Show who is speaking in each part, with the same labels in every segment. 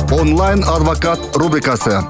Speaker 1: Онлайн адвокат рубрикасы.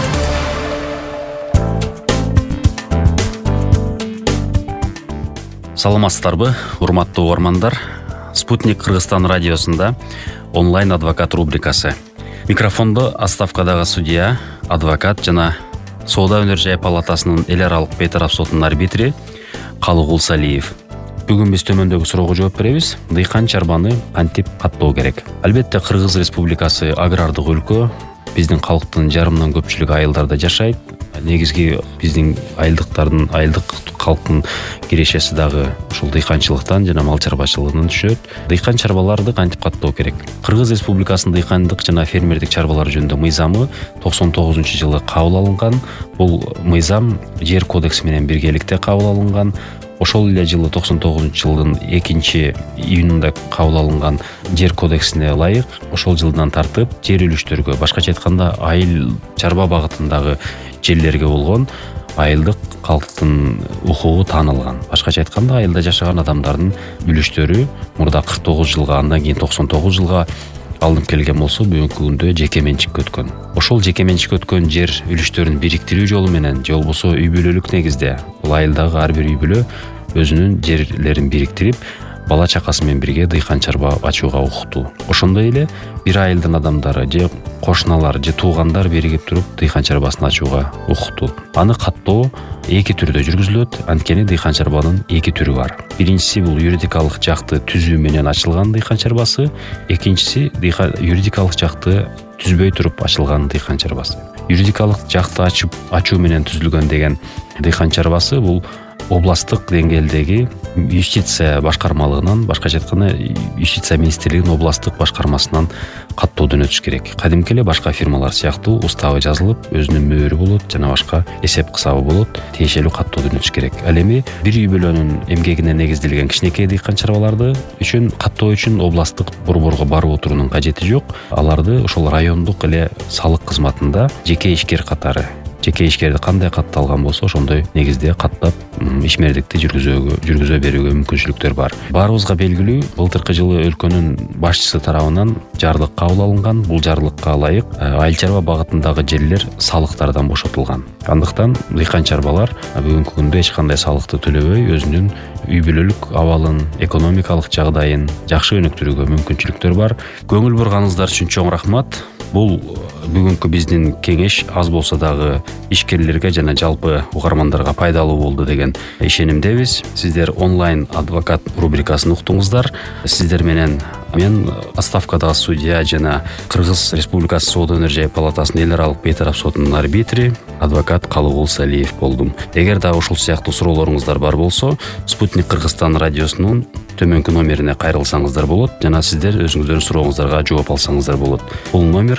Speaker 2: Саламатсыздарбы, урматтуу угармандар. Спутник Кыргызстан радиосунда онлайн адвокат рубрикасы. Микрофондо отставкадагы судья, адвокат жана Соода өнөр жай палатасынын эл аралык бейтарап сотунун арбитри Калыгул Салиев. Бүгүн биз төмөндөгү суроого жооп беребиз. Дыйкан чарбаны кантип каттоо керек? Албетте Кыргыз Республикасы агрардык өлкө. Биздин калктын жарымынан көпчүлүгү айылдарда жашайт. Негизги биздин айылдык калктын кирешеси дагы ушул дыйканчылыктан жана мал чарбачылыгынан түшөт. Дыйкан чарбаларды кантип каттоо керек? Кыргыз Республикасынын дыйкандык жана фермердик чарбалар жөнүндө мыйзамы 99-жылы кабыл алынган. Бул мыйзам жер кодекси менен биргеликте кабыл алынган. Ошол эле жылы 99-жылдын 2-июнунда кабыл алынган жер кодексине ылайык ошол жылдан тартып жер үлүштөргө, башкача айтканда айыл чарба багытындагы жерлерге болгон айылдык калктын укугу таанылган. Башкача айтканда айылда жашаган адамдардын үлүштөрү мурда 49 жылга, андан кийин 99 жылга алынып келген болсо, бүгүнкү күндө жеке менчикке өткөн. Ошол жеке менчикке өткөн жер үлүштөрүн бириктирүү жолу менен же болбосо үй бүлөлүк негизде бул айылдагы ар бир үй бүлө өзүнүн жерлерин бириктирип, бала чакасы менен бирге дыйкан чарба ачууга укуктуу. Ошондой эле бир айылдын адамдары же кошуналар же туугандар биригип туруп дыйкан чарбасын ачууга укуктуу. Аны каттоо эки түрдө жүргүзүлөт. Анткени дыйкан чарбанын эки түрү бар. Биринчиси бул юридикалык жакты түзүү менен ачылган дыйкан чарбасы, экинчиси юридикалык жакты түзбөй туруп ачылган дыйкан чарбасы. Юридикалык жакты ачуу менен түзүлгөн деген дыйкан чарбасы бул областтык деңгээлдеги юстиция башкармалыгынан, башкача айтканда юстиция министрлигинин областтык башкармасынан каттоодон өтүш керек. Кадимки эле башка фирмалар сыяктуу уставы жазылып, өзүнүн мөөрү болот жана башка эсеп кысабы болот, тиешелүү каттоодон өтүш керек. Ал эми бир үй бүлөнүн эмгегине негизделген кичинекей дыйкан чарбаларды үчүн каттоо үчүн областтык борборго барып отуруунун кажети жок. Аларды ошол райондук эле салык кызматында жеке ишкер катары, жеке ишкерди кандай катталган болсо ошондой негизде каттап ишмердикти жүргүзө берүүгө мүмкүнчүлүктөр бар. Баарыбызга белгилүү, былтыркы жылы өлкөнүн башчысы тарабынан жарлык кабыл алынган. Бул жарлыкка ылайык айыл чарба багытындагы жерлер салыктардан бошотулган. Андыктан дыйкан чарбалар бүгүнкү күндө эч кандай салыкты төлөбөй өзүнүн үй бүлөлүк абалын, экономикалык жагдайын жакшы өнүктүрүүгө мүмкүнчүлүктөр бар. Көңүл бурганыңыздар үчүн чоң рахмат. Бул бүгүнкү биздин кеңеш аз болсо дагы ишкерлерге жана жалпы угармандарга пайдалуу болду деген ишенимдебиз. Сиздер онлайн адвокат рубрикасын уктуңуздар. Сиздер менен мен отставкадагы судья жана Кыргыз Республикасы Соода өнөр жай палатасынын эл аралык бейтарап сотунун арбитри адвокат Калыгул Салиев болдум. Эгер дагы ушул сыяктуу суроолоруңуздар бар болсо, Спутник Кыргызстан радиосунун төмөнкү номерине кайрылсаңыздар болот жана сиздер өзүңүздөрдүн сурооңуздарга жооп алсаңыздар болот. Бул номер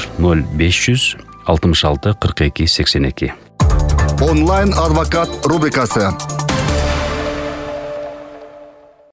Speaker 2: 0500 66 42 82.
Speaker 1: Онлайн адвокат рубрикасы.